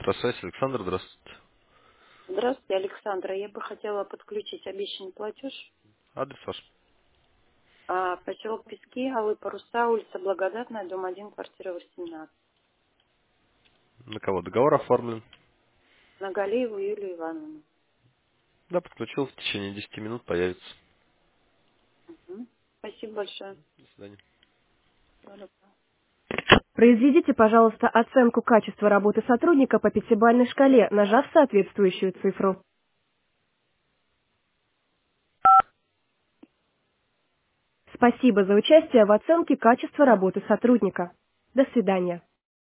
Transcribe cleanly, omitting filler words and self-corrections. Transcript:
Трасвязь, Александр, здравствуйте. Здравствуйте, Александра. Я бы хотела подключить обещанный платеж. Адрес ваш? Поселок Пески, Алые Паруса, улица Благодатная, дом 1, квартира 18. На кого договор оформлен? На Галееву Юлию Ивановну. Да, подключил, в течение 10 минут появится. Мгм. Спасибо большое. До свидания. Всего доброго. Произведите, пожалуйста, оценку качества работы сотрудника по пятибалльной шкале, нажав соответствующую цифру. Спасибо за участие в оценке качества работы сотрудника. До свидания.